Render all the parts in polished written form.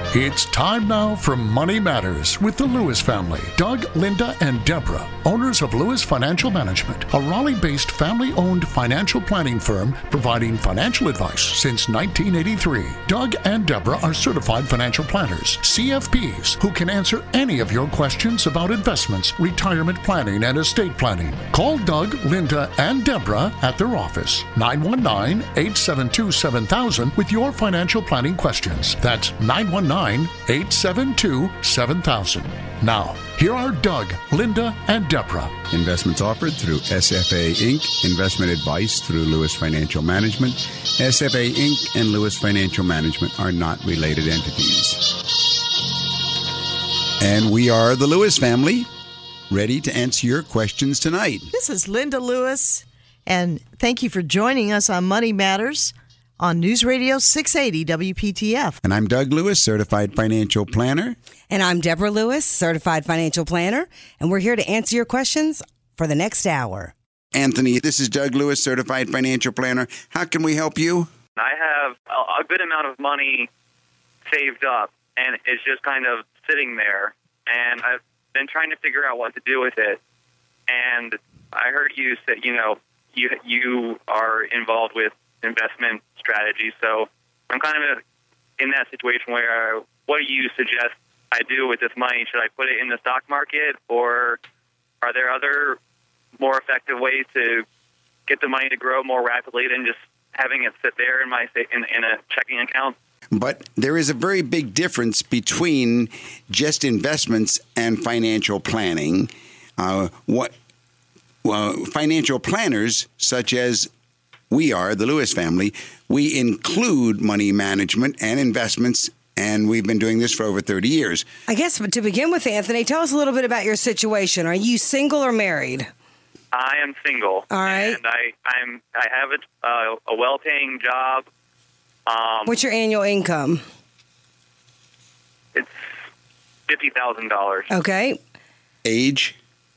It's time now for Money Matters with the Lewis family. Doug, Linda, and Deborah, owners of Lewis Financial Management, a Raleigh-based family-owned financial planning firm providing financial advice since 1983. Doug and Deborah are certified financial planners, CFPs, who can answer any of your questions about investments, retirement planning, and estate planning. Call Doug, Linda, and Deborah at their office, 919-872-7000, with your financial planning questions. That's 919-872-7000. Now, here are Doug, Linda, and Deborah. Investments offered through SFA Inc. Investment advice through Lewis Financial Management. SFA Inc. and Lewis Financial Management are not related entities. And we are the Lewis family, ready to answer your questions tonight. This is Linda Lewis, and thank you for joining us on Money Matters on News Radio 680 WPTF. And I'm Doug Lewis, certified financial planner. And I'm Deborah Lewis, certified financial planner. And we're here to answer your questions for the next hour. Anthony, this is Doug Lewis, certified financial planner. How can we help you? I have a good amount of money saved up, and it's just kind of sitting there. And I've been trying to figure out what to do with it. And I heard you say, you are involved with investment strategy, so I'm kind of in that situation where what do you suggest I do with this money? Should I put it in the stock market, or are there other more effective ways to get the money to grow more rapidly than just having it sit there in my in a checking account? But there is a very big difference between just investments and financial planning. Financial planners, such as we are, the Lewis family, we include money management and investments, and we've been doing this for over 30 years. I guess, but to begin with, Anthony, tell us a little bit about your situation. Are you single or married? I am single. All right. And I have a well-paying job. What's your annual income? It's $50,000. Okay. Age?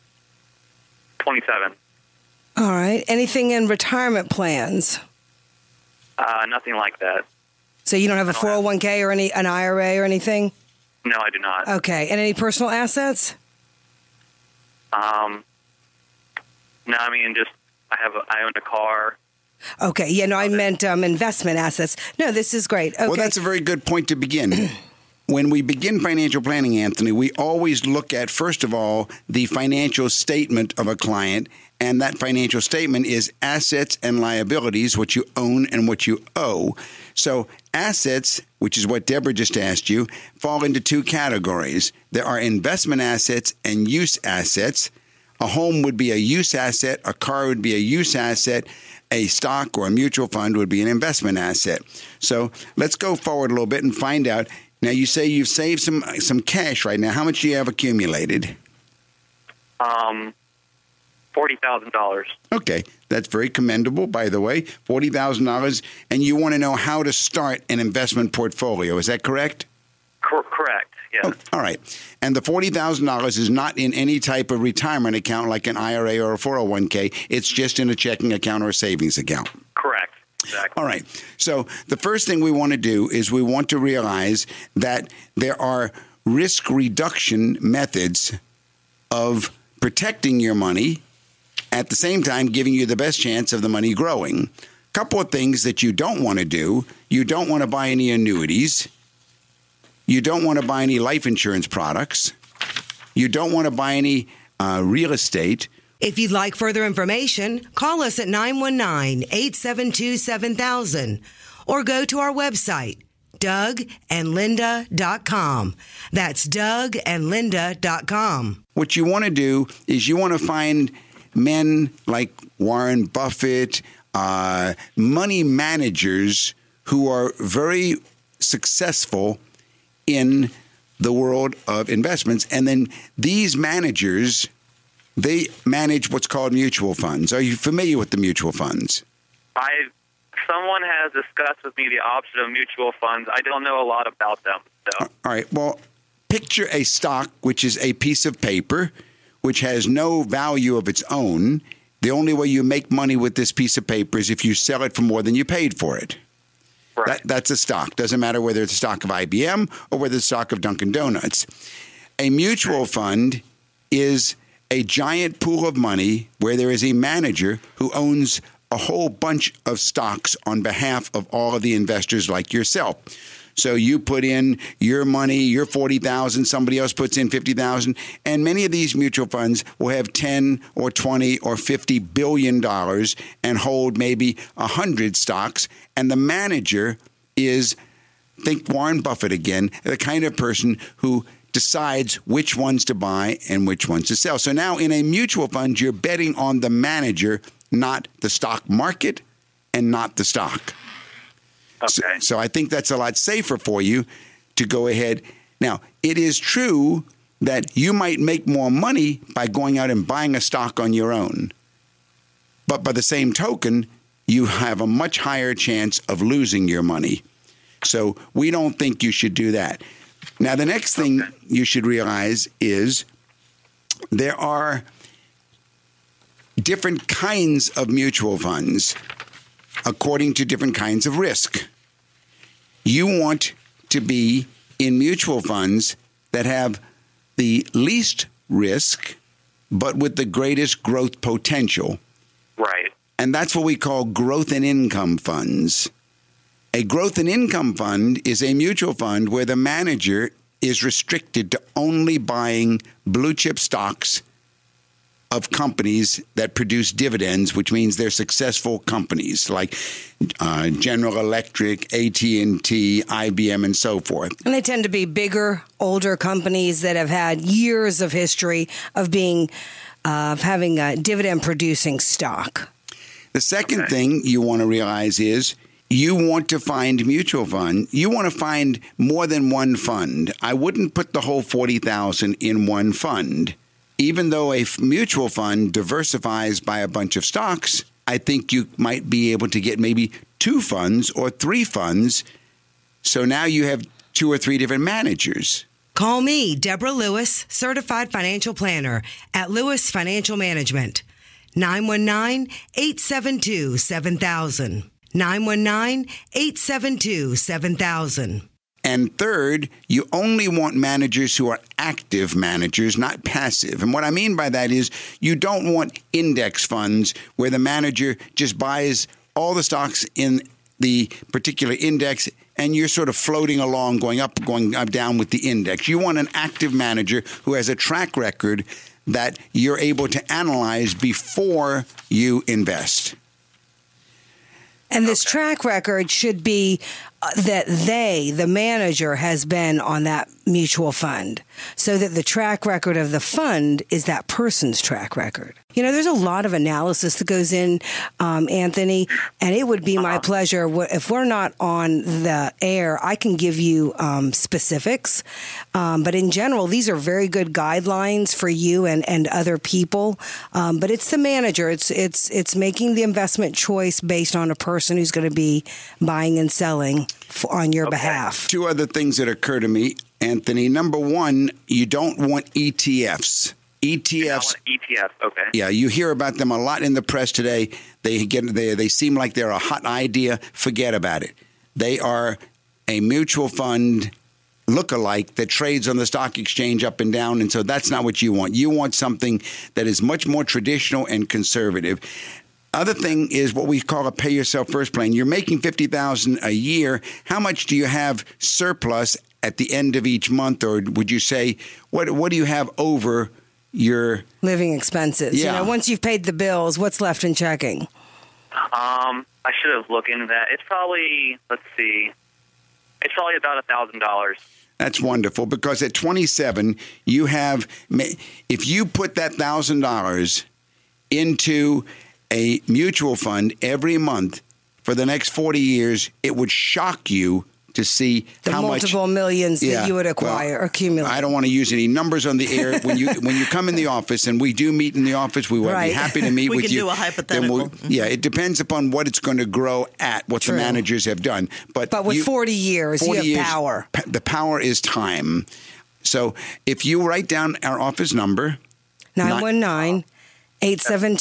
27. All right. Anything in retirement plans? Nothing like that. So you don't have a 401k or an IRA or anything? No, I do not. Okay. And any personal assets? No, I mean, just I own a car. Okay. Yeah, no, I meant investment assets. No, this is great. Okay. Well, that's a very good point to begin. When we begin financial planning, Anthony, we always look at, first of all, the financial statement of a client. And that financial statement is assets and liabilities, what you own and what you owe. So assets, which is what Deborah just asked you, fall into two categories. There are investment assets and use assets. A home would be a use asset. A car would be a use asset. A stock or a mutual fund would be an investment asset. So let's go forward a little bit and find out. Now, you say you've saved some cash right now. How much do you have accumulated? $40,000. Okay, that's very commendable, by the way. $40,000, and you want to know how to start an investment portfolio. Is that correct? Correct, yes. Oh, all right. And the $40,000 is not in any type of retirement account like an IRA or a 401k. It's just in a checking account or a savings account. Correct. Exactly. All right. So the first thing we want to do is we want to realize that there are risk reduction methods of protecting your money, at the same time giving you the best chance of the money growing. A couple of things that you don't want to do. You don't want to buy any annuities. You don't want to buy any life insurance products. You don't want to buy any real estate. If you'd like further information, call us at 919-872-7000 or go to our website, DougAndLinda.com. That's DougAndLinda.com. What you want to do is you want to find men like Warren Buffett, money managers who are very successful in the world of investments. And then these managers, they manage what's called mutual funds. Are you familiar with the mutual funds? Someone has discussed with me the option of mutual funds. I don't know a lot about them. So. All right. Well, picture a stock, which is a piece of paper, which has no value of its own. The only way you make money with this piece of paper is if you sell it for more than you paid for it. Right. That's a stock. Doesn't matter whether it's a stock of IBM or whether it's a stock of Dunkin' Donuts. A mutual fund is a giant pool of money where there is a manager who owns a whole bunch of stocks on behalf of all of the investors like yourself. So you put in your money, your $40,000, somebody else puts in $50,000, and many of these mutual funds will have 10 or 20 or $50 billion and hold maybe 100 stocks, and the manager is, think Warren Buffett again, the kind of person who decides which ones to buy and which ones to sell. So now in a mutual fund, you're betting on the manager, not the stock market and not the stock. Okay. So I think that's a lot safer for you to go ahead. Now, it is true that you might make more money by going out and buying a stock on your own. But by the same token, you have a much higher chance of losing your money. So we don't think you should do that. Now, the next thing you should realize is there are different kinds of mutual funds according to different kinds of risk. You want to be in mutual funds that have the least risk, but with the greatest growth potential. Right. And that's what we call growth and income funds. A growth and income fund is a mutual fund where the manager is restricted to only buying blue chip stocks of companies that produce dividends, which means they're successful companies like General Electric, AT&T, IBM, and so forth. And they tend to be bigger, older companies that have had years of history of having a dividend-producing stock. The second thing you want to realize is you want to find mutual fund. You want to find more than one fund. I wouldn't put the whole $40,000 in one fund. Even though a mutual fund diversifies by a bunch of stocks, I think you might be able to get maybe 2 funds or 3 funds. So now you have 2 or 3 different managers. Call me, Deborah Lewis, Certified Financial Planner at Lewis Financial Management. 919-872-7000. 919-872-7000. And third, you only want managers who are active managers, not passive. And what I mean by that is you don't want index funds where the manager just buys all the stocks in the particular index and you're sort of floating along, going up, down with the index. You want an active manager who has a track record that you're able to analyze before you invest. And this track record should be that the manager, has been on that mutual fund, so that the track record of the fund is that person's track record. You know, there's a lot of analysis that goes in, Anthony, and it would be my pleasure. If we're not on the air, I can give you specifics. But in general, these are very good guidelines for you and other people. But it's the manager. It's making the investment choice based on a person who's going to be buying and selling on your behalf. 2 other things that occur to me, Anthony. Number 1, you don't want ETFs. ETFs. Okay. Yeah, you hear about them a lot in the press today. They seem like they're a hot idea. Forget about it. They are a mutual fund lookalike that trades on the stock exchange up and down, and so that's not what you want. You want something that is much more traditional and conservative. Other thing is what we call a pay yourself first plan. You're making $50,000 a year. How much do you have surplus at the end of each month, or would you say what do you have over your living expenses? Yeah. You know, once you've paid the bills, what's left in checking? I should have looked into that. It's probably, let's see, it's probably about $1,000. That's wonderful, because at 27, you have, if you put that $1,000 into a mutual fund every month for the next 40 years, it would shock you to see the how much multiple millions that you would accumulate. I don't want to use any numbers on the air. When you come in the office, and we do meet in the office, we will be happy to meet with you. We can do a hypothetical. Yeah, it depends upon what it's going to grow at, what the managers have done. But with 40 years, you have power. The power is time. So if you write down our office number,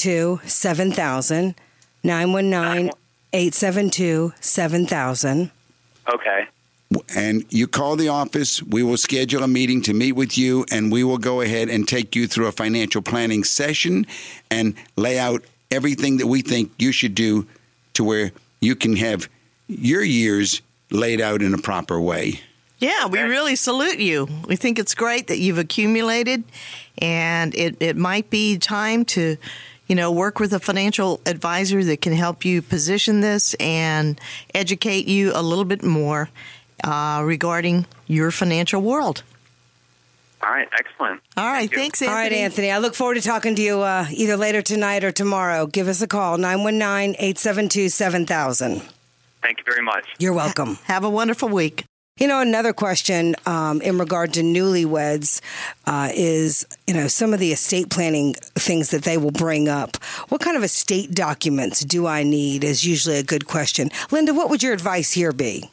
919-872-7000, 919-872-7000. Okay. And you call the office, we will schedule a meeting to meet with you, and we will go ahead and take you through a financial planning session and lay out everything that we think you should do to where you can have your years laid out in a proper way. Yeah, we really salute you. We think it's great that you've accumulated, and it might be time to, work with a financial advisor that can help you position this and educate you a little bit more regarding your financial world. All right, excellent. All right, thanks, Anthony. All right, Anthony. I look forward to talking to you either later tonight or tomorrow. Give us a call, 919-872-7000. Thank you very much. You're welcome. Have a wonderful week. Another question in regard to newlyweds is, some of the estate planning things that they will bring up. What kind of estate documents do I need is usually a good question. Linda, what would your advice here be?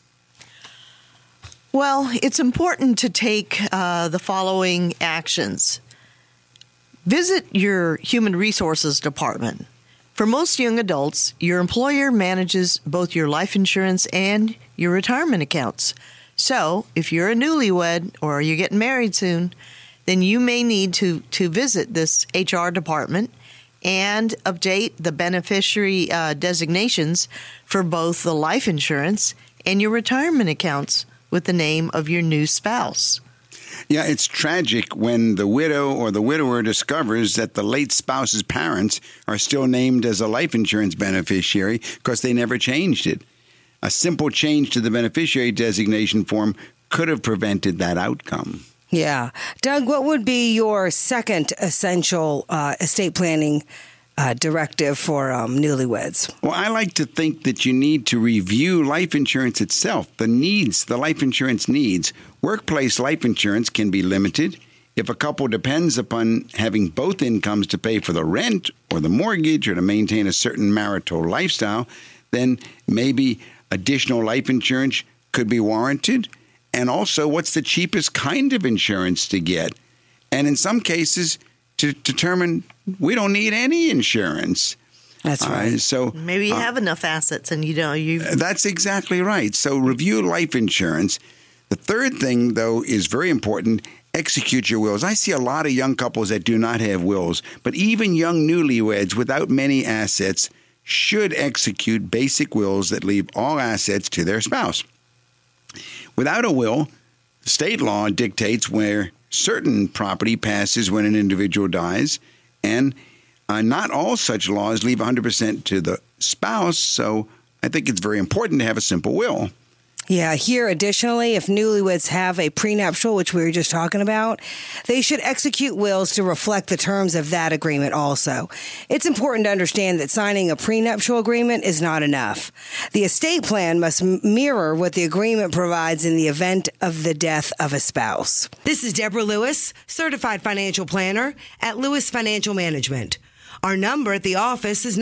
Well, it's important to take the following actions. Visit your human resources department. For most young adults, your employer manages both your life insurance and your retirement accounts. So, if you're a newlywed or you're getting married soon, then you may need to visit this HR department and update the beneficiary designations for both the life insurance and your retirement accounts with the name of your new spouse. Yeah, it's tragic when the widow or the widower discovers that the late spouse's parents are still named as a life insurance beneficiary because they never changed it. A simple change to the beneficiary designation form could have prevented that outcome. Yeah. Doug, what would be your second essential estate planning directive for newlyweds? Well, I like to think that you need to review life insurance itself, the life insurance needs. Workplace life insurance can be limited. If a couple depends upon having both incomes to pay for the rent or the mortgage or to maintain a certain marital lifestyle, then maybe additional life insurance could be warranted. And also, what's the cheapest kind of insurance to get? And in some cases, to determine we don't need any insurance. That's right. So maybe you have enough assets and you. That's exactly right. So review life insurance. The third thing, though, is very important. Execute your wills. I see a lot of young couples that do not have wills, but even young newlyweds without many assets should execute basic wills that leave all assets to their spouse. Without a will, state law dictates where certain property passes when an individual dies, and not all such laws leave 100% to the spouse, so I think it's very important to have a simple will. Yeah, here additionally, if newlyweds have a prenuptial, which we were just talking about, they should execute wills to reflect the terms of that agreement also. It's important to understand that signing a prenuptial agreement is not enough. The estate plan must mirror what the agreement provides in the event of the death of a spouse. This is Deborah Lewis, certified financial planner at Lewis Financial Management. Our number at the office is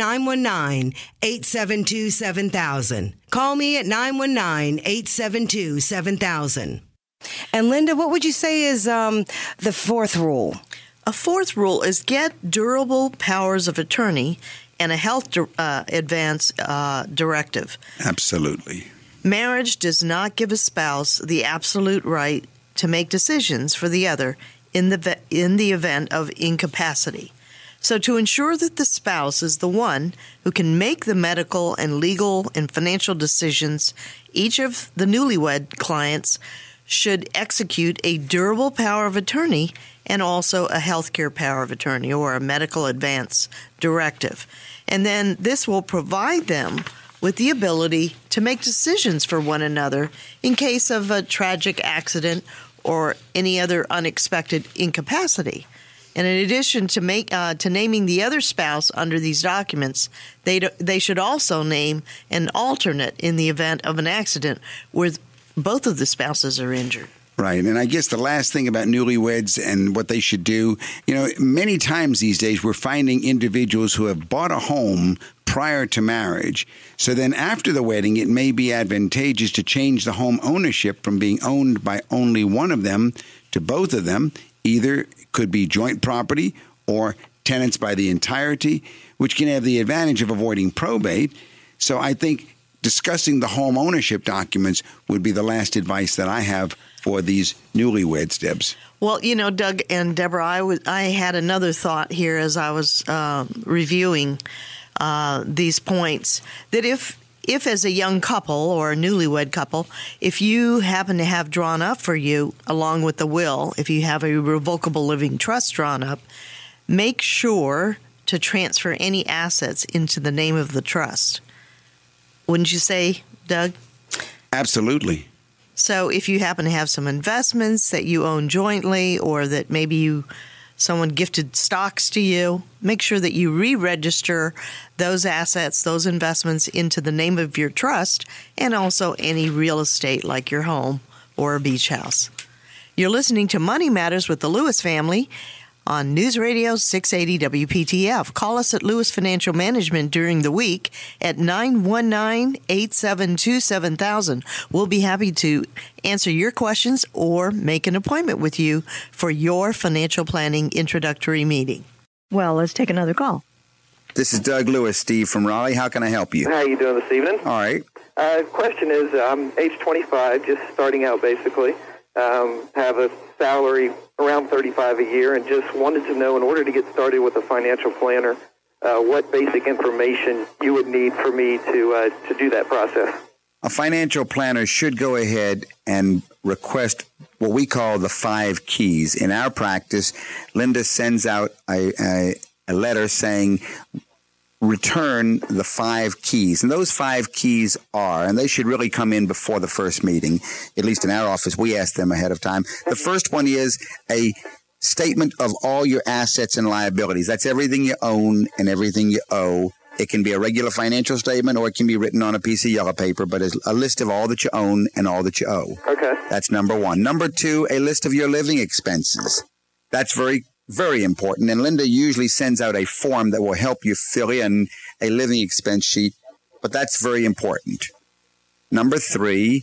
919-872-7000. Call me at 919-872-7000. And Linda, what would you say is the fourth rule? A fourth rule is get durable powers of attorney and a health advance directive. Absolutely. Marriage does not give a spouse the absolute right to make decisions for the other in the event of incapacity. So to ensure that the spouse is the one who can make the medical and legal and financial decisions, each of the newlywed clients should execute a durable power of attorney and also a healthcare power of attorney or a medical advance directive. And then this will provide them with the ability to make decisions for one another in case of a tragic accident or any other unexpected incapacity. And in addition to naming the other spouse under these documents, they should also name an alternate in the event of an accident where both of the spouses are injured. Right. And I guess the last thing about newlyweds and what they should do, many times these days we're finding individuals who have bought a home prior to marriage. So then after the wedding, it may be advantageous to change the home ownership from being owned by only one of them to both of them. Either could be joint property or tenants by the entirety, which can have the advantage of avoiding probate. So I think discussing the home ownership documents would be the last advice that I have for these newlyweds, Debs. Well, Doug and Deborah, I had another thought here as I was reviewing these points, that if as a young couple or a newlywed couple, if you happen to have drawn up for you, along with the will, if you have a revocable living trust drawn up, make sure to transfer any assets into the name of the trust. Wouldn't you say, Doug? Absolutely. So if you happen to have some investments that you own jointly, or that maybe someone gifted stocks to you, make sure that you re-register those assets, those investments into the name of your trust, and also any real estate like your home or a beach house. You're listening to Money Matters with the Lewis family on News Radio 680 WPTF. Call us at Lewis Financial Management during the week at 919-872-7000. We'll be happy to answer your questions or make an appointment with you for your financial planning introductory meeting. Well, let's take another call. This is Doug Lewis, Steve from Raleigh. How can I help you? How are you doing this evening? All right. Question is, I'm age 25, just starting out basically. Have a salary around $35 a year, and just wanted to know, in order to get started with a financial planner, what basic information you would need for me to do that process. A financial planner should go ahead and request what we call the 5 keys. In our practice, Linda sends out a letter saying, return the 5 keys. And those 5 keys are, and they should really come in before the first meeting, at least in our office, we ask them ahead of time. The first one is a statement of all your assets and liabilities. That's everything you own and everything you owe. It can be a regular financial statement, or it can be written on a piece of yellow paper, but it's a list of all that you own and all that you owe. Okay. That's number 1. Number 2, a list of your living expenses. That's very important. And Linda usually sends out a form that will help you fill in a living expense sheet, but that's very important. Number 3,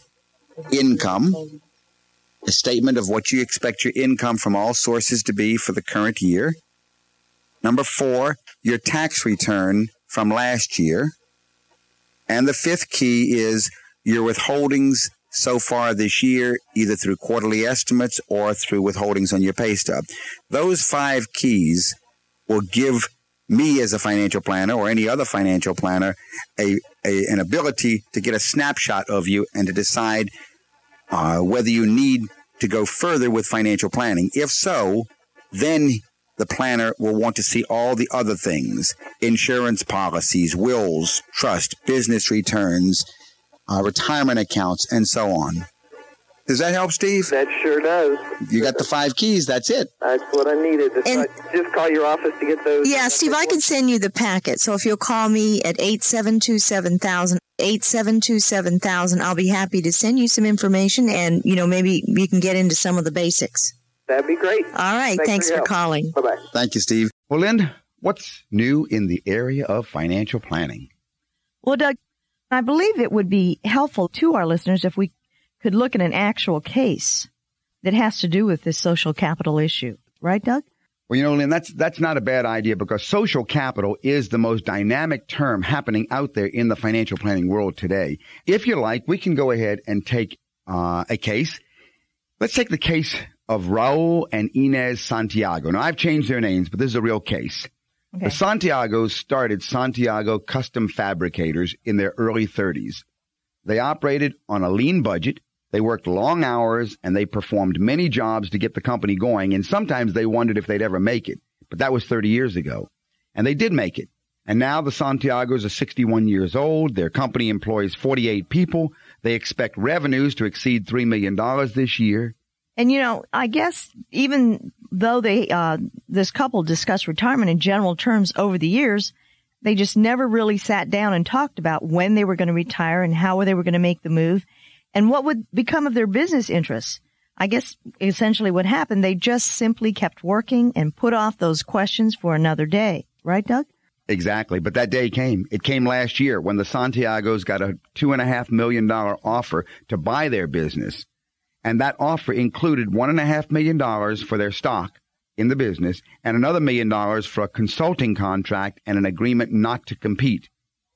income. A statement of what you expect your income from all sources to be for the current year. Number 4, your tax return from last year. And the 5th key is your withholdings so far this year, either through quarterly estimates or through withholdings on your pay stub. Those 5 keys will give me as a financial planner or any other financial planner an ability to get a snapshot of you and to decide whether you need to go further with financial planning. If so, then the planner will want to see all the other things: insurance policies, wills, trust, business returns, retirement accounts, and so on. Does that help, Steve? That sure does. You got the 5 keys. That's it. That's what I needed. Just call your office to get those. Yeah, Steve, I can send you the packet. So if you'll call me at 872-7000, 872-7000, I'll be happy to send you some information, and, maybe you can get into some of the basics. That'd be great. All right. Thanks for calling. Bye-bye. Thank you, Steve. Well, Lynn, what's new in the area of financial planning? Well, Doug, I believe it would be helpful to our listeners if we could look at an actual case that has to do with this social capital issue. Right, Doug? Well, Lynn, that's not a bad idea, because social capital is the most dynamic term happening out there in the financial planning world today. If you like, we can go ahead and take a case. Let's take the case of Raul and Inez Santiago. Now, I've changed their names, but this is a real case. Okay. The Santiagos started Santiago Custom Fabricators in their early 30s. They operated on a lean budget. They worked long hours, and they performed many jobs to get the company going, and sometimes they wondered if they'd ever make it. But that was 30 years ago. And they did make it. And now the Santiagos are 61 years old. Their company employs 48 people. They expect revenues to exceed $3 million this year. And, I guess even though this couple discussed retirement in general terms over the years, they just never really sat down and talked about when they were going to retire and how they were going to make the move and what would become of their business interests. I guess essentially what happened, they just simply kept working and put off those questions for another day. Right, Doug? Exactly. But that day came. It came last year when the Santiagos got a $2.5 million offer to buy their business. And that offer included $1.5 million for their stock in the business and another $1 million for a consulting contract and an agreement not to compete.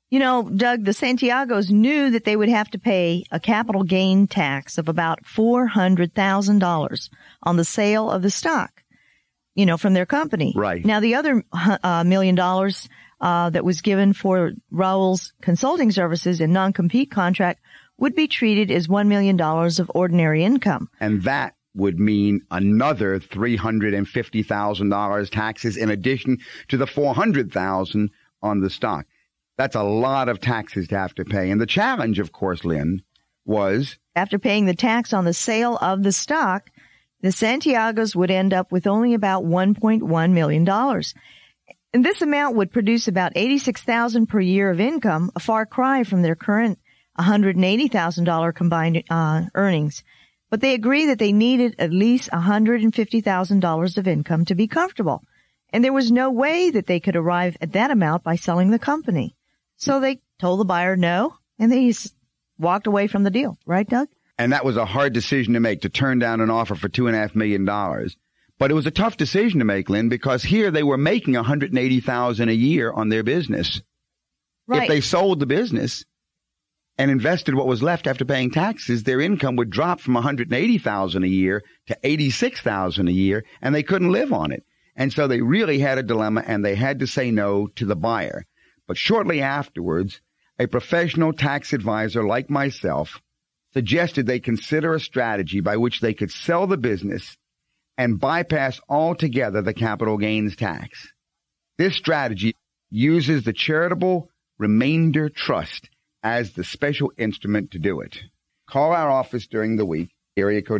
You know, Doug, the Santiagos knew that they would have to pay a capital gain tax of about $400,000 on the sale of the stock, you know, from their company. Right. Now, the other $1 million that was given for Raul's consulting services and non-compete contract would be treated as $1 million of ordinary income. And that would mean another $350,000 taxes in addition to the $400,000 on the stock. That's a lot of taxes to have to pay. And the challenge, of course, Lynn, was after paying the tax on the sale of the stock, the Santiagos would end up with only about $1.1 million. And this amount would produce about $86,000 per year of income, a far cry from their current $180,000 combined earnings. But they agree that they needed at least $150,000 of income to be comfortable. And there was no way that they could arrive at that amount by selling the company. So they told the buyer no, and they walked away from the deal. Right, Doug? And that was a hard decision to make, to turn down an offer for $2.5 million. But it was a tough decision to make, Lynn, because here they were making $180,000 a year on their business. Right. If they sold the business and invested what was left after paying taxes, their income would drop from $180,000 a year to $86,000 a year, and they couldn't live on it. And so they really had a dilemma, and they had to say no to the buyer. But shortly afterwards, a professional tax advisor like myself suggested they consider a strategy by which they could sell the business and bypass altogether the capital gains tax. This strategy uses the charitable remainder trust as the special instrument to do it. Call our office during the week, area code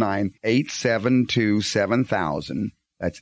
919-872-7000. That's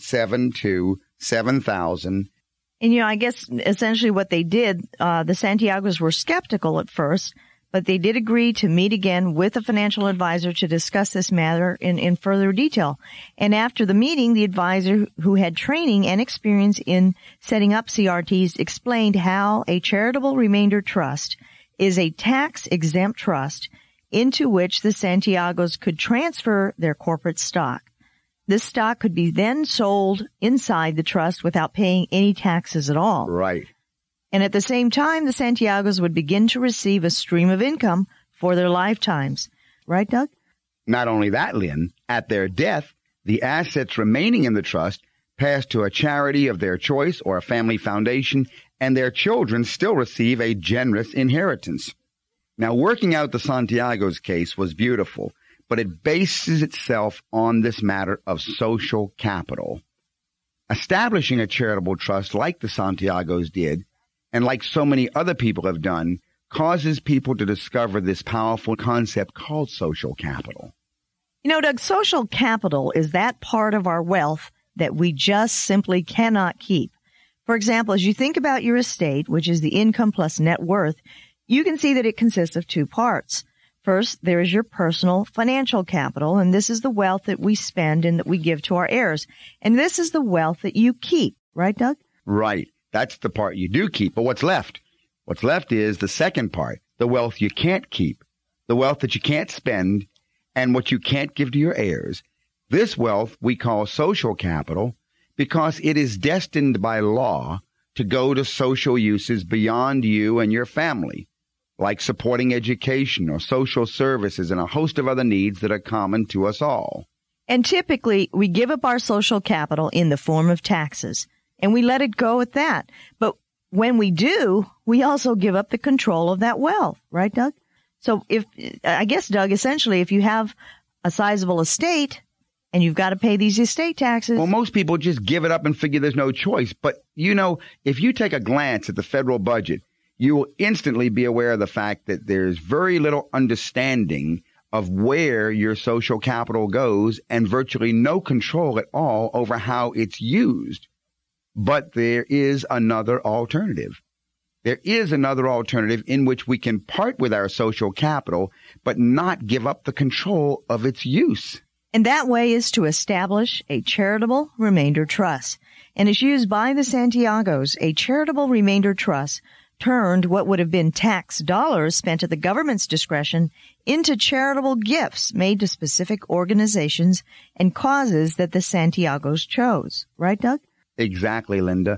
872-7000. And, you know, I guess essentially what they did, the Santiagos were skeptical at first, but they did agree to meet again with a financial advisor to discuss this matter in further detail. And after the meeting, the advisor, who had training and experience in setting up CRTs, explained how a charitable remainder trust is a tax-exempt trust into which the Santiagos could transfer their corporate stock. This stock could be then sold inside the trust without paying any taxes at all. Right. And at the same time, the Santiagos would begin to receive a stream of income for their lifetimes. Right, Doug? Not only that, Lynn, at their death, the assets remaining in the trust pass to a charity of their choice or a family foundation, and their children still receive a generous inheritance. Now, working out the Santiagos case was beautiful, but it bases itself on this matter of social capital. Establishing a charitable trust like the Santiagos did, and like so many other people have done, causes people to discover this powerful concept called social capital. You know, Doug, social capital is that part of our wealth that we just simply cannot keep. For example, as you think about your estate, which is the income plus net worth, you can see that it consists of two parts. First, there is your personal financial capital, and this is the wealth that we spend and that we give to our heirs. And this is the wealth that you keep. Right, Doug? Right. That's the part you do keep. But what's left? What's left is the second part, the wealth you can't keep, the wealth that you can't spend, and what you can't give to your heirs. This wealth we call social capital because it is destined by law to go to social uses beyond you and your family, like supporting education or social services and a host of other needs that are common to us all. And typically, we give up our social capital in the form of taxes, and we let it go at that. But when we do, we also give up the control of that wealth. Right, Doug? So I guess, Doug, essentially, if you have a sizable estate and you've got to pay these estate taxes. Well, most people just give it up and figure there's no choice. But, you know, if you take a glance at the federal budget, you will instantly be aware of the fact that there's very little understanding of where your social capital goes and virtually no control at all over how it's used. But there is another alternative. There is another alternative in which we can part with our social capital, but not give up the control of its use. And that way is to establish a charitable remainder trust. And as used by the Santiagos, a charitable remainder trust turned what would have been tax dollars spent at the government's discretion into charitable gifts made to specific organizations and causes that the Santiagos chose. Right, Doug? Exactly, Linda.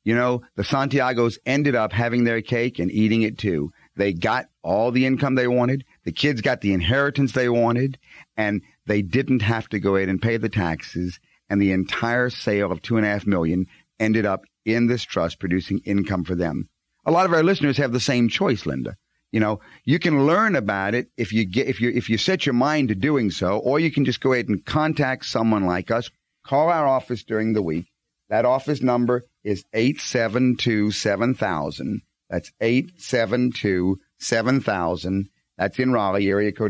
You know, the Santiagos ended up having their cake and eating it too. They got all the income they wanted. The kids got the inheritance they wanted, and they didn't have to go ahead and pay the taxes. And the entire sale of $2.5 million ended up in this trust, producing income for them. A lot of our listeners have the same choice, Linda. You know, you can learn about it if you set your mind to doing so, or you can just go ahead and contact someone like us. Call our office during the week. That office number is 872-7000. That's 872-7000. That's in Raleigh, area code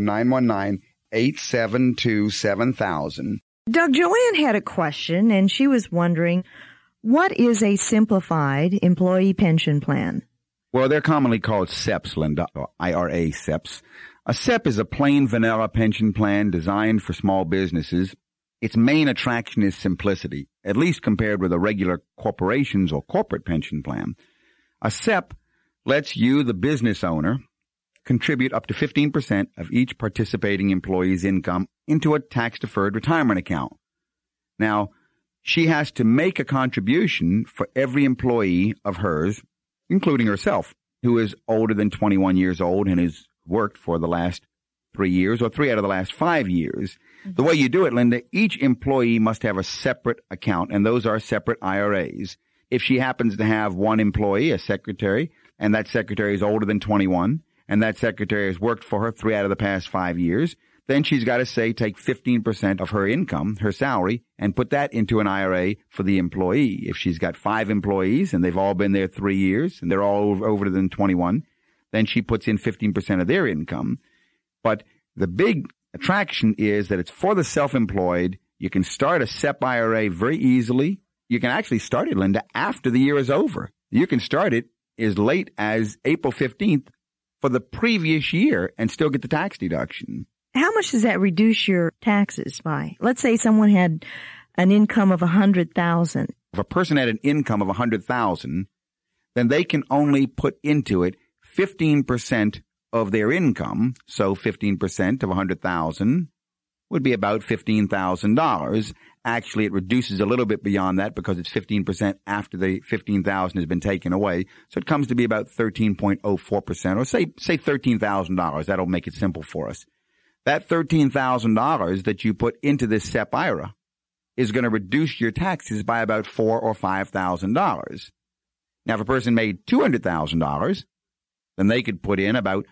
919-872-7000. Doug, Joanne had a question, and she was wondering, what is a simplified employee pension plan? Well, they're commonly called SEPs, Linda, or IRA SEPs. A SEP is a plain vanilla pension plan designed for small businesses. Its main attraction is simplicity, at least compared with a regular corporation's or corporate pension plan. A SEP lets you, the business owner, contribute up to 15% of each participating employee's income into a tax-deferred retirement account. Now, she has to make a contribution for every employee of hers, including herself, who is older than 21 years old and has worked for the last 3 years or 3 out of the last 5 years. The way you do it, Linda, each employee must have a separate account, and those are separate IRAs. If she happens to have one employee, a secretary, and that secretary is older than 21, and that secretary has worked for her 3 out of the past 5 years, then she's got to take 15% of her income, her salary, and put that into an IRA for the employee. If she's got 5 employees and they've all been there 3 years and they're all older than 21, then she puts in 15% of their income. But the big attraction is that it's for the self-employed. You can start a SEP IRA very easily. You can actually start it, Linda, after the year is over. You can start it as late as April 15th for the previous year and still get the tax deduction. How much does that reduce your taxes by? Let's say someone had an income of $100,000. If a person had an income of $100,000, then they can only put into it 15% of their income. So 15% of $100,000 would be about $15,000. Actually, it reduces a little bit beyond that because it's 15% after the $15,000 has been taken away. So it comes to be about 13.04%, or say $13,000. That'll make it simple for us. That $13,000 that you put into this SEP IRA is going to reduce your taxes by about $4,000 or $5,000. Now, if a person made $200,000, then they could put in about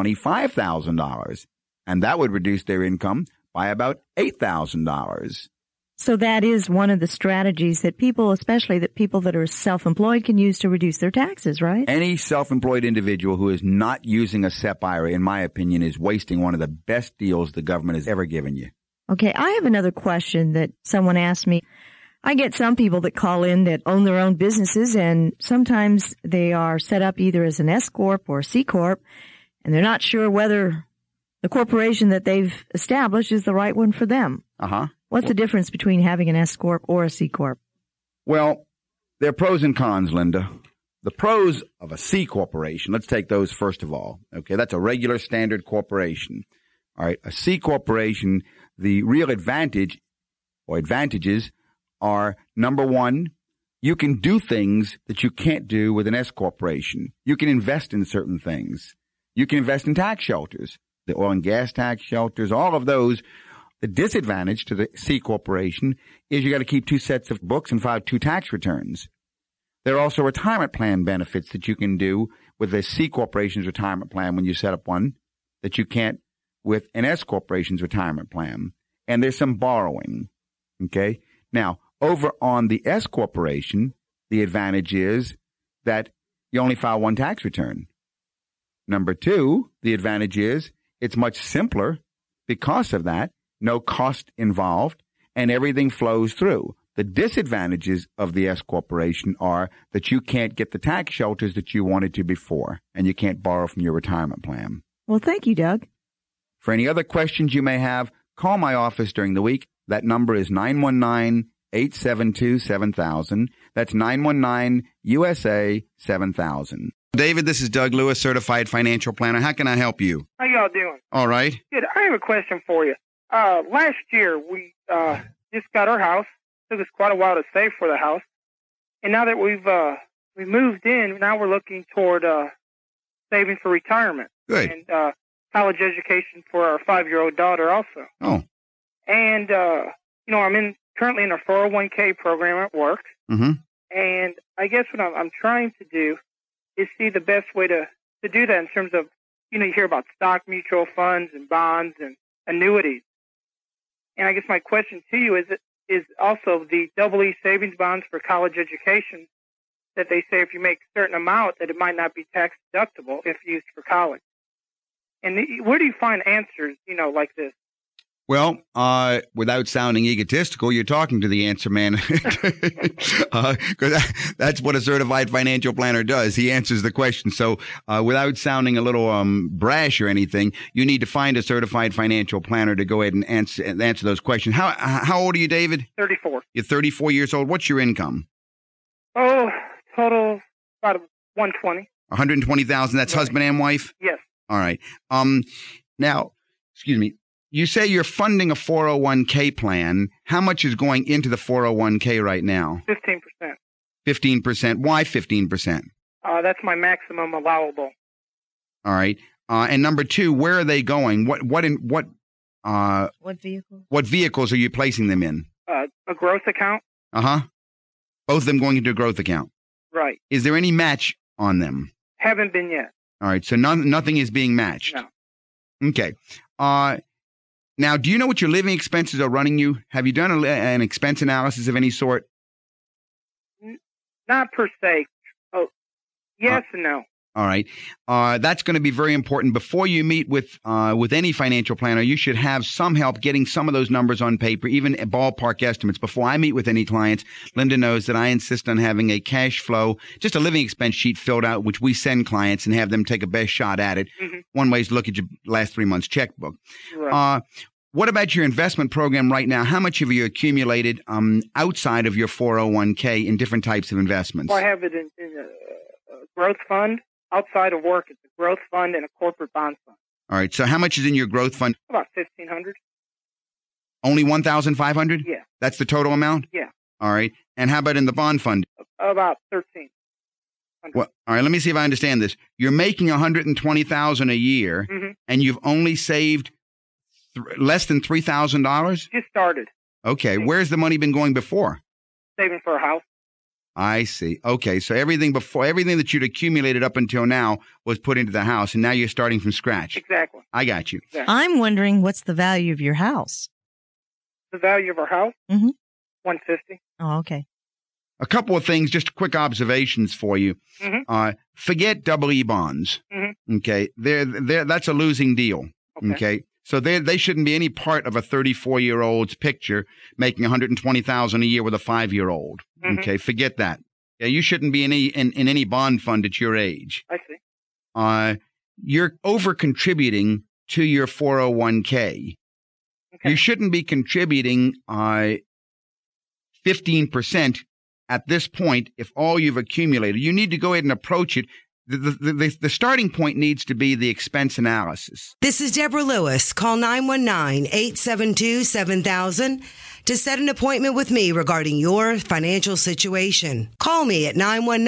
$25,000, and that would reduce their income by about $8,000. So that is one of the strategies that people, especially that people that are self-employed, can use to reduce their taxes, right? Any self-employed individual who is not using a SEP IRA, in my opinion, is wasting one of the best deals the government has ever given you. Okay, I have another question that someone asked me. I get some people that call in that own their own businesses, and sometimes they are set up either as an S Corp or C Corp, and they're not sure whether the corporation that they've established is the right one for them. Uh-huh. What's the difference between having an S Corp or a C Corp? Well, there are pros and cons, Linda. The pros of a C corporation, let's take those first of all. Okay, that's a regular standard corporation. All right, a C corporation, the real advantage or advantages are, number one, you can do things that you can't do with an S corporation. You can invest in certain things. You can invest in tax shelters, the oil and gas tax shelters, all of those. The disadvantage to the C corporation is you got to keep 2 sets of books and file 2 tax returns. There are also retirement plan benefits that you can do with a C corporation's retirement plan when you set up one that you can't with an S corporation's retirement plan. And there's some borrowing. Okay. Now, over on the S corporation, the advantage is that you only file 1 tax return. Number 2, the advantage is it's much simpler because of that. No cost involved, and everything flows through. The disadvantages of the S corporation are that you can't get the tax shelters that you wanted to before, and you can't borrow from your retirement plan. Well, thank you, Doug. For any other questions you may have, call my office during the week. That number is 919-872-7000. That's 919-USA-7000. David, this is Doug Lewis, Certified Financial Planner. How can I help you? How y'all doing? All right. Good. I have a question for you. Last year, we just got our house. It took us quite a while to save for the house. And now that we've we moved in. Now we're looking toward saving for retirement. Good. And college education for our 5-year-old daughter also. Oh. And, I'm currently in a 401k program at work. Mm-hmm. And I guess what I'm trying to do is see the best way to do that in terms of, you hear about stock mutual funds and bonds and annuities. And I guess my question to you is also the EE savings bonds for college education that they say if you make a certain amount that it might not be tax deductible if used for college. And where do you find answers, like this? Well, without sounding egotistical, you're talking to the answer man, because that's what a certified financial planner does. He answers the question. So without sounding a little brash or anything, you need to find a certified financial planner to go ahead and answer those questions. How old are you, David? 34. You're 34 years old. What's your income? Oh, total about 120. 120,000. That's right. Husband and wife? Yes. All right. Now, excuse me. You say you're funding a 401k plan. How much is going into the 401k right now? 15%. 15%. Why 15%? That's my maximum allowable. All right. And number two, where are they going? What vehicles? What vehicles are you placing them in? A growth account. Uh-huh. Both of them going into a growth account. Right. Is there any match on them? Haven't been yet. All right. So nothing is being matched. No. Okay. Now, do you know what your living expenses are running you? Have you done an expense analysis of any sort? Not per se. Oh, yes and no. All right. That's going to be very important. Before you meet with any financial planner, you should have some help getting some of those numbers on paper, even ballpark estimates. Before I meet with any clients, Linda knows that I insist on having a cash flow, just a living expense sheet filled out, which we send clients and have them take a best shot at it. Mm-hmm. One way is to look at your last 3 months checkbook. Right. What about your investment program right now? How much have you accumulated outside of your 401k in different types of investments? Well, I have it in a growth fund. Outside of work, it's a growth fund and a corporate bond fund. All right. So how much is in your growth fund? About $1,500. Only $1,500? Yeah. That's the total amount? Yeah. All right. And how about in the bond fund? About $1,300. Well, all right. Let me see if I understand this. You're making $120,000 a year, mm-hmm. and you've only saved less than $3,000? Just started. Okay. Where's the money been going before? Saving for a house. I see. Okay. So everything that you'd accumulated up until now was put into the house, and now you're starting from scratch. Exactly. I got you. Exactly. I'm wondering, what's the value of your house? The value of our house? Mm-hmm. $150. Oh, okay. A couple of things, just quick observations for you. Mm-hmm. Forget EE bonds. Mm-hmm. Okay. That's a losing deal. Okay. So they shouldn't be any part of a 34-year-old's picture making $120,000 a year with a 5-year-old. Mm-hmm. Okay, forget that. Yeah, you shouldn't be in any bond fund at your age. I see. You're over contributing to your 401k. Okay. You shouldn't be contributing 15% at this point if all you've accumulated. You need to go ahead and approach it. The starting point needs to be the expense analysis. This is Deborah Lewis. Call 919-872-7000 to set an appointment with me regarding your financial situation. Call me at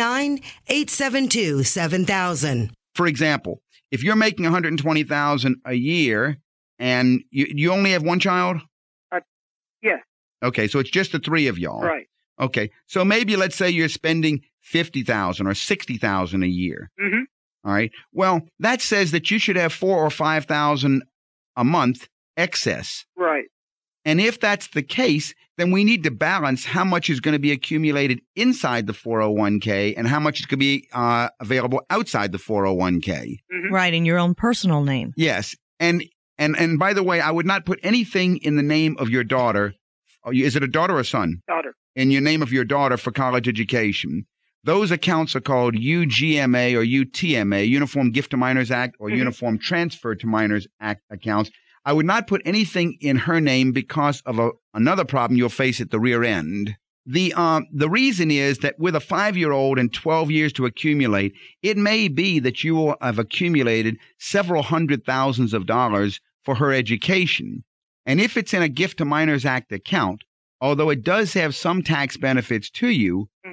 919-872-7000. For example, if you're making $120,000 a year and you only have one child? Yes. Okay, so it's just the three of y'all. Right. Okay, so maybe let's say you're spending $50,000 or $60,000 a year. Mm-hmm. All right. Well, that says that you should have $4,000 or $5,000 a month excess. Right. And if that's the case, then we need to balance how much is going to be accumulated inside the 401k and how much is going to be available outside the 401k. Mm-hmm. Right, in your own personal name. Yes. And by the way, I would not put anything in the name of your daughter. Is it a daughter or a son? Daughter. In your name of your daughter for college education. Those accounts are called UGMA or UTMA, Uniform Gift to Minors Act, or Uniform Transfer to Minors Act accounts. I would not put anything in her name because of another problem you'll face at the rear end. The reason is that with a 5-year-old and 12 years to accumulate, it may be that you will have accumulated several $100,000s for her education. And if it's in a Gift to Minors Act account, although it does have some tax benefits to you,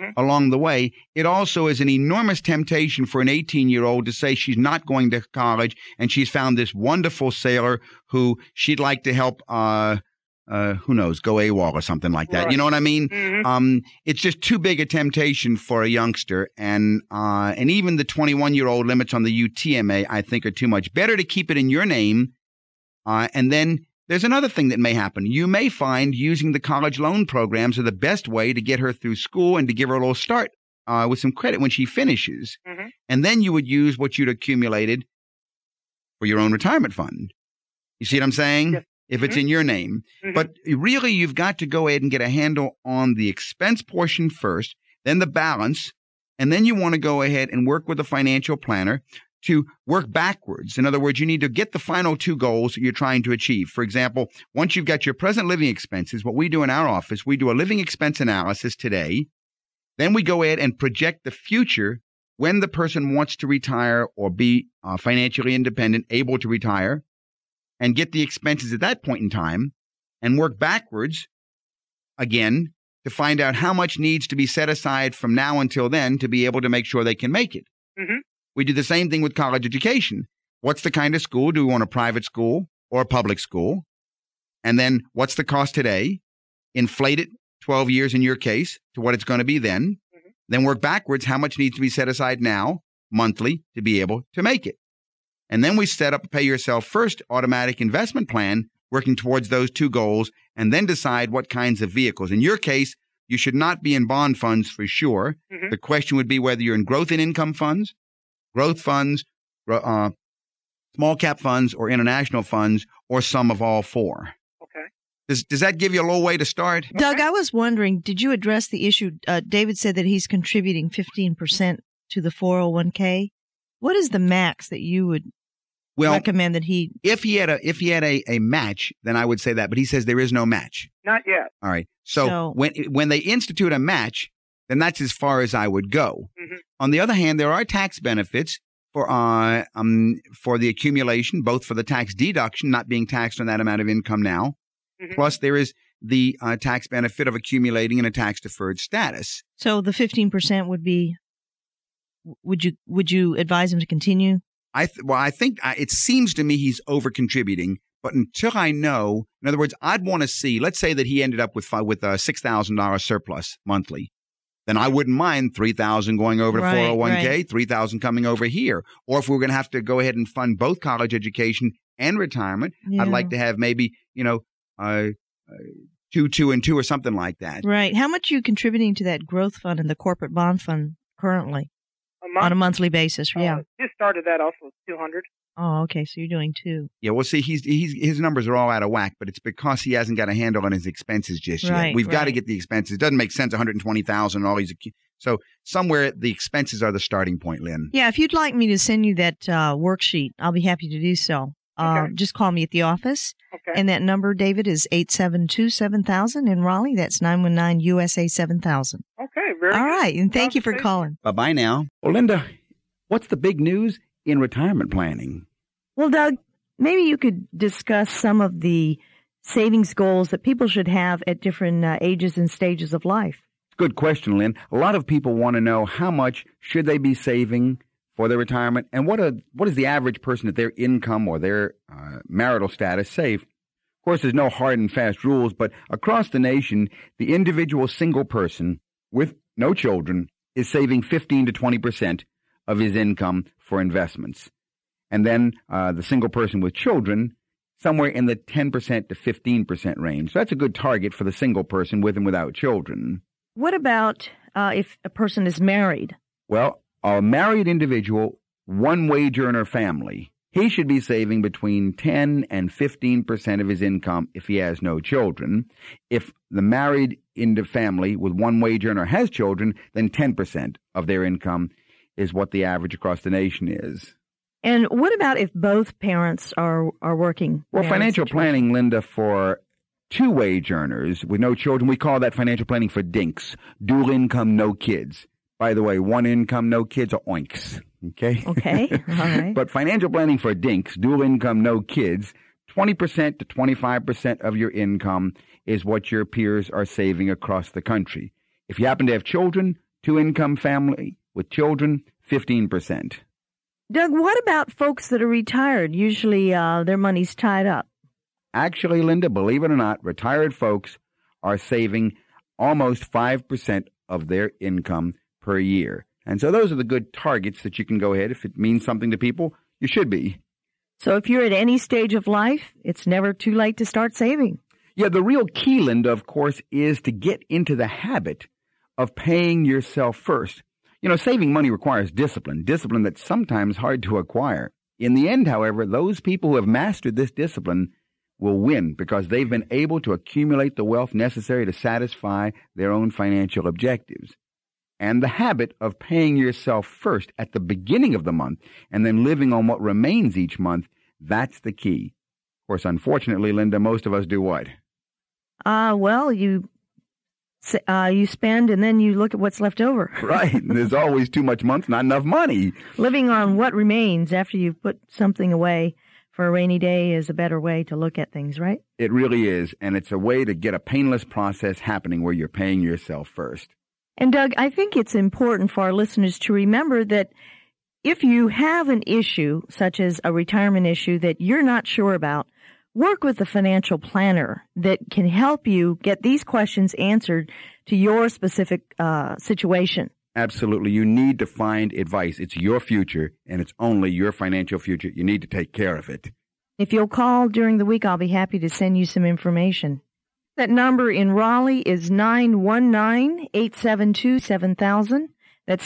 along the way. It also is an enormous temptation for an 18-year-old to say she's not going to college and she's found this wonderful sailor who she'd like to help, who knows, go AWOL or something like that. Right. You know what I mean? It's just too big a temptation for a youngster. And even the 21-year-old limits on the UTMA, I think, are too much. Better to keep it in your name. And then there's another thing that may happen. You may find using the college loan programs are the best way to get her through school and to give her a little start with some credit when she finishes. And then you would use what you'd accumulated for your own retirement fund. You see what I'm saying? Yes. If it's in your name. But really, you've got to go ahead and get a handle on the expense portion first, then the balance, and then you want to go ahead and work with a financial planner to work backwards. In other words, you need to get the final two goals that you're trying to achieve. For example, once you've got your present living expenses, what we do in our office, we do a living expense analysis today. Then we go ahead and project the future when the person wants to retire or be financially independent, able to retire, and get the expenses at that point in time and work backwards again to find out how much needs to be set aside from now until then to be able to make sure they can make it. We do the same thing with college education. What's the kind of school? Do we want a private school or a public school? And then what's the cost today? Inflate it 12 years in your case to what it's going to be then. Then work backwards. How much needs to be set aside now, monthly, to be able to make it? And then we set up a pay yourself first automatic investment plan working towards those two goals and then decide what kinds of vehicles. In your case, you should not be in bond funds for sure. The question would be whether you're in growth and income funds, growth funds, small cap funds, or international funds, or some of all four. Okay. Does that give you a little way to start? Doug, I was wondering, did you address the issue? David said that he's contributing 15% to the 401k. What is the max that you would recommend that he? If he had a match, then I would say that. But he says there is no match. Not yet. All right. So when they institute a match, then that's as far as I would go. On the other hand, there are tax benefits for the accumulation, both for the tax deduction, not being taxed on that amount of income now. Plus, there is the tax benefit of accumulating in a tax-deferred status. So the 15% would be. Would you advise him to continue? I think it seems to me he's over contributing, but until I know, in other words, I'd want to see. Let's say that he ended up with a $6,000 surplus monthly. Then I wouldn't mind $3,000 going over to 401k, $3,000 coming over here. Or if we're going to have to go ahead and fund both college education and retirement, I'd like to have maybe 2, 2, and 2 or something like that. Right. How much are you contributing to that growth fund and the corporate bond fund currently? On a monthly basis, Just started that off with $200. Oh, okay. So you're doing 2. Yeah. Well, see, his numbers are all out of whack, but it's because he hasn't got a handle on his expenses just yet. We've got to get the expenses. It doesn't make sense. $120,000 all these. So somewhere the expenses are the starting point, Lynn. Yeah. If you'd like me to send you that worksheet, I'll be happy to do so. Just call me at the office. Okay. And that number, David, is 872-7000 in Raleigh. That's 919-USA-7000. Okay, very good. All right, and thank you for calling. Bye-bye now. Well, Linda, what's the big news in retirement planning? Well, Doug, maybe you could discuss some of the savings goals that people should have at different ages and stages of life. Good question, Lynn. A lot of people want to know how much should they be saving for their retirement, and what is the average person at their income or their marital status save? Of course, there's no hard and fast rules, but across the nation, the individual single person with no children is saving 15 to 20% of his income for investments. And then the single person with children, somewhere in the 10% to 15% range. So that's a good target for the single person with and without children. What about if a person is married? Well, a married individual, one wage earner family, he should be saving between 10 and 15% of his income if he has no children. If the married family with one wage earner has children, then 10% of their income is what the average across the nation is. And what about if both parents are working? Well, financial planning, Linda, for two wage earners with no children, we call that financial planning for DINKs, dual income, no kids. By the way, one income, no kids are oinks. Okay? Okay. All right. But financial planning for DINKs, dual income, no kids, 20% to 25% of your income is what your peers are saving across the country. If you happen to have children, Two-income family with children, 15%. Doug, what about folks that are retired? Usually their money's tied up. Actually, Linda, believe it or not, retired folks are saving almost 5% of their income per year. And so those are the good targets that you can go ahead. If it means something to people, you should be. So if you're at any stage of life, it's never too late to start saving. Yeah, the real key, Linda, of course, is to get into the habit of paying yourself first. You know, saving money requires discipline that's sometimes hard to acquire. In the end, however, those people who have mastered this discipline will win because they've been able to accumulate the wealth necessary to satisfy their own financial objectives. And the habit of paying yourself first at the beginning of the month and then living on what remains each month, that's the key. Of course, unfortunately, Linda, most of us do what? Well, you spend and then you look at what's left over. Right. There's always too much month, not enough money. Living on what remains after you've put something away for a rainy day is a better way to look at things, right? It really is. And it's a way to get a painless process happening where you're paying yourself first. And Doug, I think it's important for our listeners to remember that if you have an issue, such as a retirement issue that you're not sure about, work with a financial planner that can help you get these questions answered to your specific situation. Absolutely. You need to find advice. It's your future, and it's only your financial future. You need to take care of it. If you'll call during the week, I'll be happy to send you some information. That number in Raleigh is 919-872-7000. That's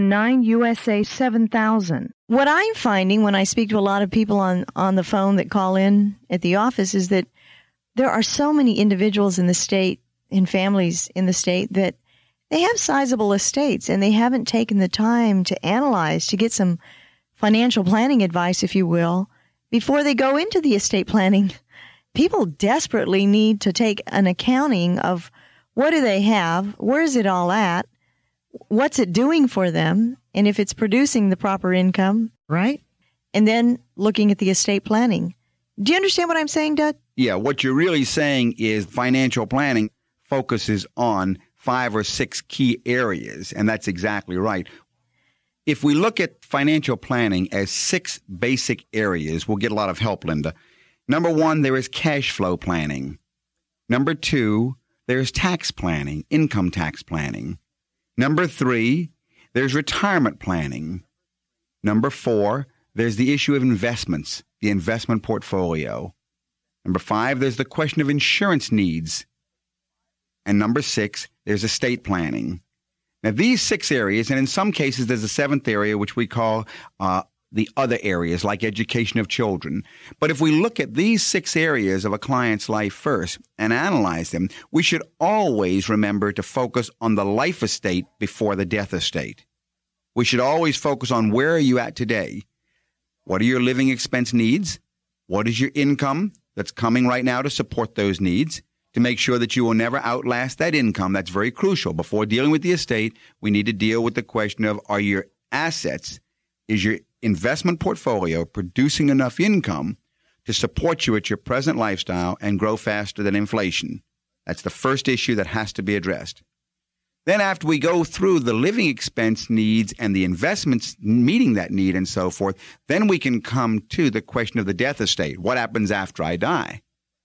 919-USA-7000. What I'm finding when I speak to a lot of people on the phone that call in at the office is that there are so many individuals in the state, in families in the state, that they have sizable estates and they haven't taken the time to analyze, to get some financial planning advice, if you will, before they go into the estate planning. People desperately need to take an accounting of what do they have, where is it all at, what's it doing for them, and if it's producing the proper income, right? And then looking at the estate planning. Do you understand what I'm saying, Doug? Yeah, what you're really saying is financial planning focuses on 5 or 6 key areas, and that's exactly right. If we look at financial planning as 6 basic areas, we'll get a lot of help, Linda. Number 1, there is cash flow planning. Number 2, there's tax planning, income tax planning. Number 3, there's retirement planning. Number 4, there's the issue of investments, the investment portfolio. Number 5, there's the question of insurance needs. And number 6, there's estate planning. Now, these 6 areas, and in some cases there's a 7th area, which we call the other areas, like education of children. But if we look at these 6 areas of a client's life first and analyze them, we should always remember to focus on the life estate before the death estate. We should always focus on where are you at today? What are your living expense needs? What is your income that's coming right now to support those needs? To make sure that you will never outlast that income, that's very crucial. Before dealing with the estate, we need to deal with the question of, are your assets, is your investment portfolio producing enough income to support you at your present lifestyle and grow faster than inflation? That's the first issue that has to be addressed. Then after we go through the living expense needs and the investments meeting that need and so forth, then we can come to the question of the death estate. What happens after I die?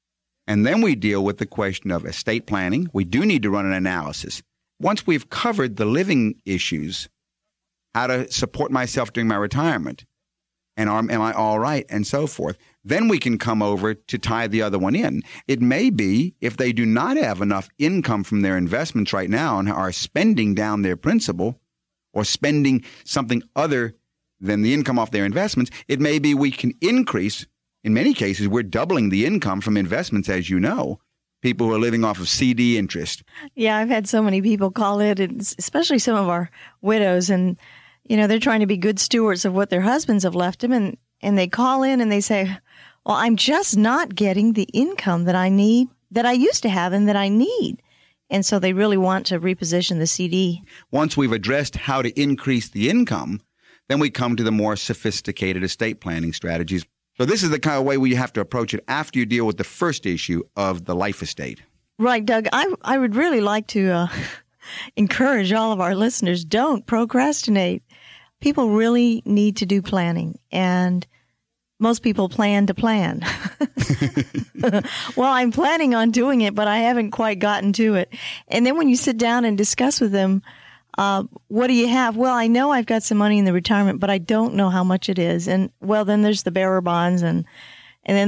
And then we deal with the question of estate planning. We do need to run an analysis. Once we've covered the living issues, how to support myself during my retirement, and am I all right, and so forth, then we can come over to tie the other one in. It may be if they do not have enough income from their investments right now and are spending down their principal or spending something other than the income off their investments, it may be we can increase. In many cases, we're doubling the income from investments, as you know, people who are living off of CD interest. Yeah, I've had so many people call it, especially some of our widows, and they're trying to be good stewards of what their husbands have left them, and they call in and they say, well, I'm just not getting the income that I need, that I used to have and that I need. And so they really want to reposition the CD. Once we've addressed how to increase the income, then we come to the more sophisticated estate planning strategies. So this is the kind of way we have to approach it after you deal with the first issue of the life estate. Right, Doug. I would really like to encourage all of our listeners, don't procrastinate. People really need to do planning, and most people plan to plan. Well, I'm planning on doing it, but I haven't quite gotten to it. And then when you sit down and discuss with them, what do you have? Well, I know I've got some money in the retirement, but I don't know how much it is. And well, then there's the bearer bonds, and then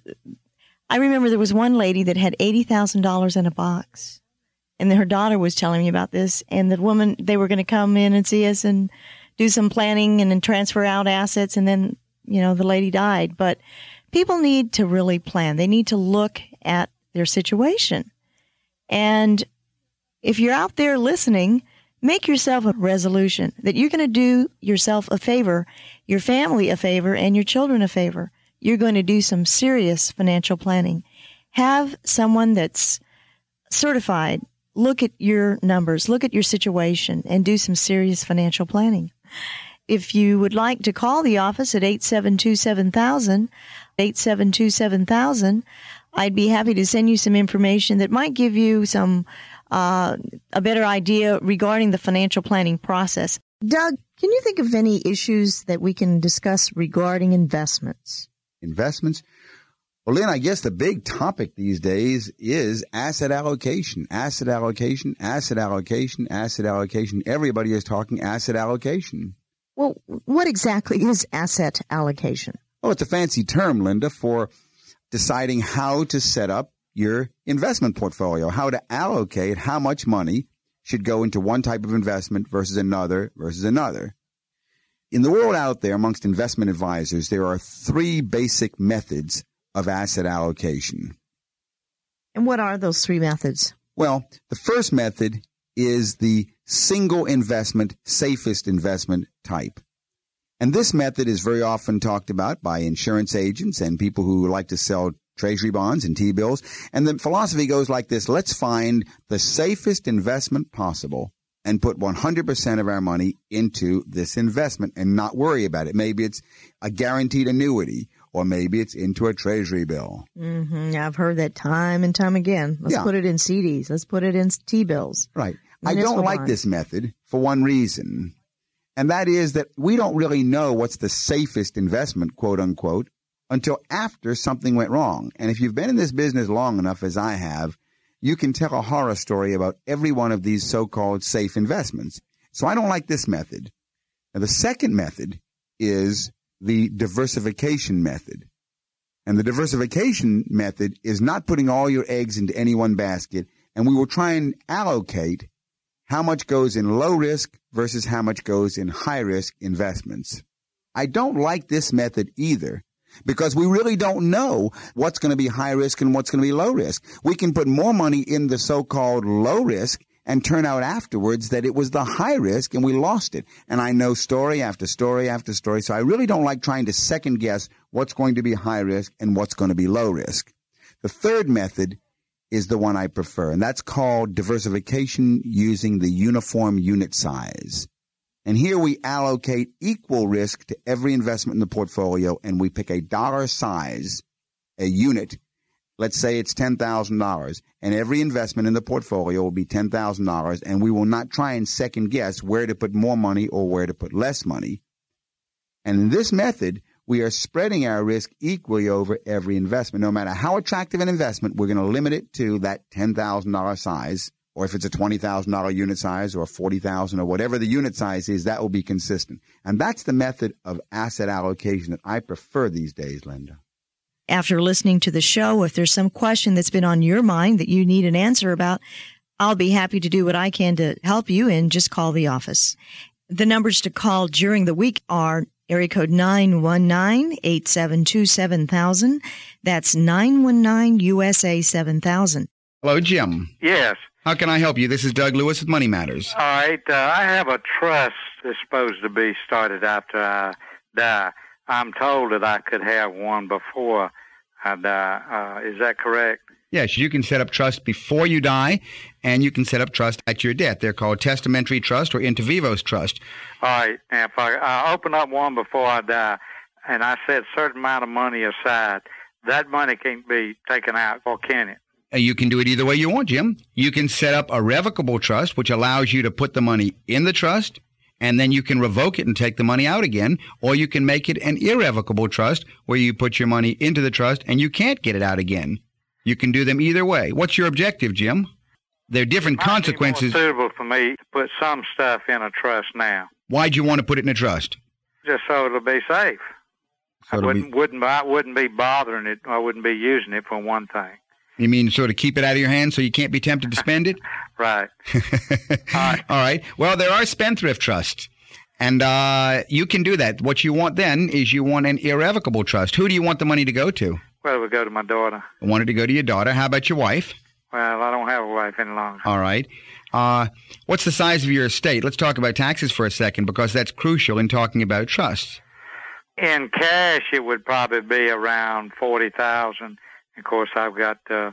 I remember there was one lady that had $80,000 in a box, and her daughter was telling me about this, and the woman, they were going to come in and see us and do some planning and then transfer out assets, and then, the lady died. But people need to really plan. They need to look at their situation. And if you're out there listening, make yourself a resolution that you're going to do yourself a favor, your family a favor, and your children a favor. You're going to do some serious financial planning. Have someone that's certified look at your numbers, look at your situation, and do some serious financial planning. If you would like to call the office at 872-7000, 872-7000, I'd be happy to send you some information that might give you some a better idea regarding the financial planning process. Doug, can you think of any issues that we can discuss regarding investments? Investments? Well, Lynn, I guess the big topic these days is asset allocation. Asset allocation, asset allocation, asset allocation. Everybody is talking asset allocation. Well, what exactly is asset allocation? Well, it's a fancy term, Linda, for deciding how to set up your investment portfolio, how to allocate how much money should go into one type of investment versus another. In the world out there, amongst investment advisors, there are three basic methods of asset allocation. And what are those three methods? Well, the first method is the single investment, safest investment type. And this method is very often talked about by insurance agents and people who like to sell treasury bonds and T-bills. And the philosophy goes like this: let's find the safest investment possible and put 100% of our money into this investment and not worry about it. Maybe it's a guaranteed annuity, or maybe it's into a treasury bill. Mm-hmm. I've heard that time and time again. Let's put it in CDs. Let's put it in T-bills. Right. I don't like this method for one reason, and that is that we don't really know what's the safest investment, quote unquote, until after something went wrong. And if you've been in this business long enough, as I have, you can tell a horror story about every one of these so-called safe investments. So I don't like this method. Now, the second method is the diversification method. And the diversification method is not putting all your eggs into any one basket, and we will try and allocate how much goes in low risk versus how much goes in high risk investments. I don't like this method either, because we really don't know what's going to be high risk and what's going to be low risk. We can put more money in the so-called low risk and turn out afterwards that it was the high risk and we lost it. And I know story after story after story, so I really don't like trying to second guess what's going to be high risk and what's going to be low risk. The third method is the one I prefer, and that's called diversification using the uniform unit size. And here we allocate equal risk to every investment in the portfolio, and we pick a dollar size, a unit. Let's say it's $10,000, and every investment in the portfolio will be $10,000, and we will not try and second guess where to put more money or where to put less money. And in this method, we are spreading our risk equally over every investment. No matter how attractive an investment, we're going to limit it to that $10,000 size, or if it's a $20,000 unit size or $40,000 or whatever the unit size is, that will be consistent. And that's the method of asset allocation that I prefer these days, Linda. After listening to the show, if there's some question that's been on your mind that you need an answer about, I'll be happy to do what I can to help you, and just call the office. The numbers to call during the week are area code 919-872-7000. That's 919-USA-7000. Hello, Jim. Yes. How can I help you? This is Doug Lewis with Money Matters. All right. I have a trust that's supposed to be started after I die. I'm told that I could have one before I die. Is that correct? Yes, you can set up trust before you die, and you can set up trust at your death. They're called testamentary trust or inter vivos trust. All right. Now, if I open up one before I die, and I set a certain amount of money aside, that money can't be taken out, or can it? You can do it either way you want, Jim. You can set up a revocable trust, which allows you to put the money in the trust, and then you can revoke it and take the money out again. Or you can make it an irrevocable trust, where you put your money into the trust and you can't get it out again. You can do them either way. What's your objective, Jim? There are different consequences. It's more suitable for me to put some stuff in a trust now. Why'd you want to put it in a trust? Just so it'll be safe. So I wouldn't be bothering it. I wouldn't be using it for one thing. You mean sort of keep it out of your hands so you can't be tempted to spend it? Right. All right. Well, there are spendthrift trusts, and you can do that. What you want then is you want an irrevocable trust. Who do you want the money to go to? Well, it would go to my daughter. I want it to go to your daughter. How about your wife? Well, I don't have a wife any longer. All right. What's the size of your estate? Let's talk about taxes for a second, because that's crucial in talking about trusts. In cash, it would probably be around $40,000. Of course, I've got about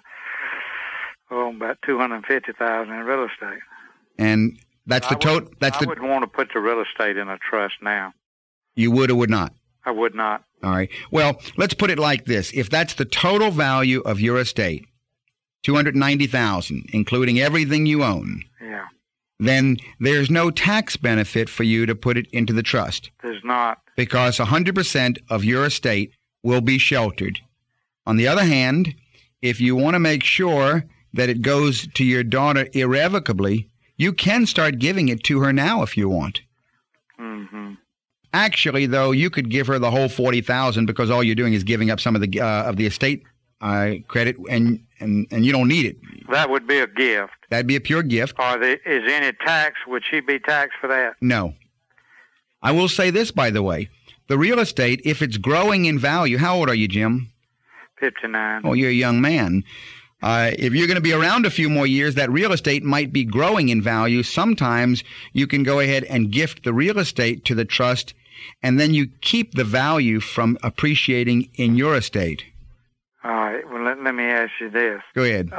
$250,000 in real estate. And that's the total. I wouldn't want to put the real estate in a trust now. You would or would not? I would not. All right. Well, let's put it like this: if that's the total value of your estate, $290,000, including everything you own. Yeah. Then there's no tax benefit for you to put it into the trust. There's not. Because 100% of your estate will be sheltered. On the other hand, if you want to make sure that it goes to your daughter irrevocably, you can start giving it to her now if you want. Mm-hmm. Actually, though, you could give her the whole $40,000, because all you're doing is giving up some of the estate credit, and you don't need it. That would be a gift. That'd be a pure gift. Is any tax? Would she be taxed for that? No. I will say this, by the way. The real estate, if it's growing in value, how old are you, Jim? 59. Oh, you're a young man. If you're going to be around a few more years, that real estate might be growing in value. Sometimes you can go ahead and gift the real estate to the trust, and then you keep the value from appreciating in your estate. All right. Well, let me ask you this. Go ahead.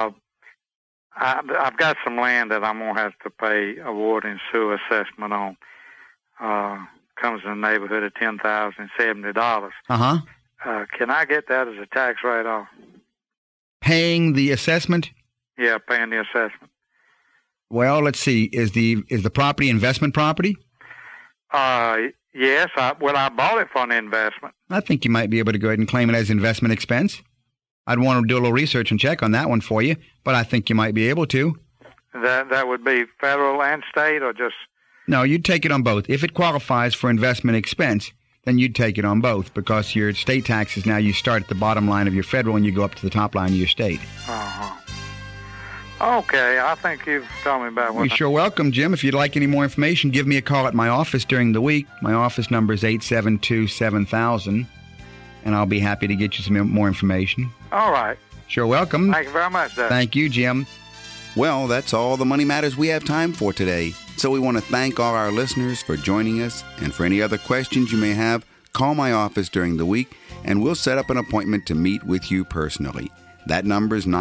I've got some land that I'm going to have to pay a water and sewer assessment on. Comes in the neighborhood of $10,070. Uh-huh. Can I get that as a tax write-off? Paying the assessment? Yeah, paying the assessment. Well, let's see. Is the property investment property? Yes. I bought it for an investment. I think you might be able to go ahead and claim it as investment expense. I'd want to do a little research and check on that one for you, but I think you might be able to. That would be federal and state, or just... No, you'd take it on both. If it qualifies for investment expense, then you'd take it on both, because your state taxes now, you start at the bottom line of your federal and you go up to the top line of your state. Uh-huh. Okay, I think you've told me about what... You're sure welcome, Jim. If you'd like any more information, give me a call at my office during the week. My office number is 872-7000, and I'll be happy to get you some more information. All right. Sure welcome. Thank you very much, Doug. Thank you, Jim. Well, that's all the Money Matters we have time for today. So we want to thank all our listeners for joining us. And for any other questions you may have, call my office during the week, and we'll set up an appointment to meet with you personally. That number is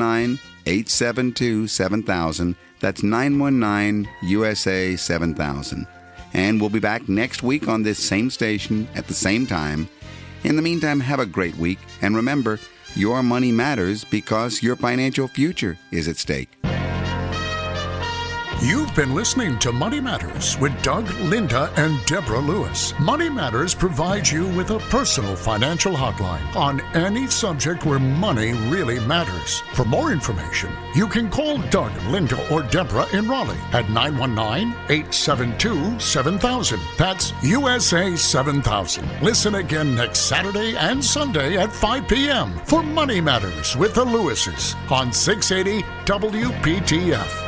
919-872-7000. That's 919-USA-7000. And we'll be back next week on this same station at the same time. In the meantime, have a great week. And remember, your money matters because your financial future is at stake. You've been listening to Money Matters with Doug, Linda, and Deborah Lewis. Money Matters provides you with a personal financial hotline on any subject where money really matters. For more information, you can call Doug, Linda, or Deborah in Raleigh at 919-872-7000. That's USA 7000. Listen again next Saturday and Sunday at 5 p.m. for Money Matters with the Lewises on 680 WPTF.